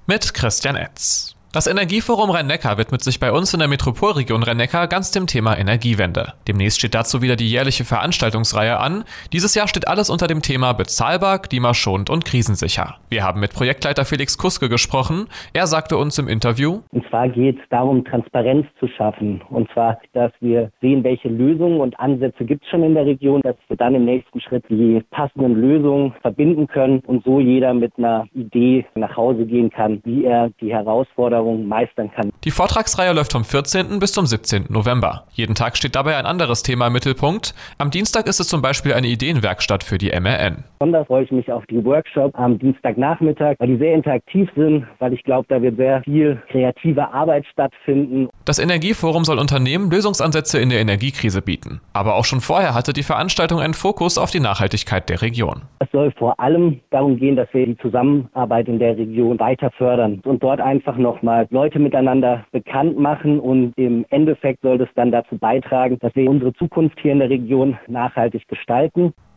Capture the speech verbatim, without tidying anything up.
Mit Christian Etz. Das Energieforum Rhein-Neckar widmet sich bei uns in der Metropolregion Rhein-Neckar ganz dem Thema Energiewende. Demnächst steht dazu wieder die jährliche Veranstaltungsreihe an. Dieses Jahr steht alles unter dem Thema bezahlbar, klimaschonend und krisensicher. Wir haben mit Projektleiter Felix Kuske gesprochen. Er sagte uns im Interview: Und zwar geht es darum, Transparenz zu schaffen. Und zwar, dass wir sehen, welche Lösungen und Ansätze gibt es schon in der Region, dass wir dann im nächsten Schritt die passenden Lösungen verbinden können und so jeder mit einer Idee nach Hause gehen kann, wie er die Herausforderungen meistern kann. Die Vortragsreihe läuft vom vierzehnten bis zum siebzehnten November. Jeden Tag steht dabei ein anderes Thema im Mittelpunkt. Am Dienstag ist es zum Beispiel eine Ideenwerkstatt für die M R N. Besonders freue ich mich auf die Workshops am Dienstagnachmittag, weil die sehr interaktiv sind, weil ich glaube, da wird sehr viel kreative Arbeit stattfinden. Das Energieforum soll Unternehmen Lösungsansätze in der Energiekrise bieten. Aber auch schon vorher hatte die Veranstaltung einen Fokus auf die Nachhaltigkeit der Region. Es soll vor allem darum gehen, dass wir die Zusammenarbeit in der Region weiter fördern und dort einfach nochmal Leute miteinander bekannt machen, und im Endeffekt soll das dann dazu beitragen, dass wir unsere Zukunft hier in der Region nachhaltig gestalten.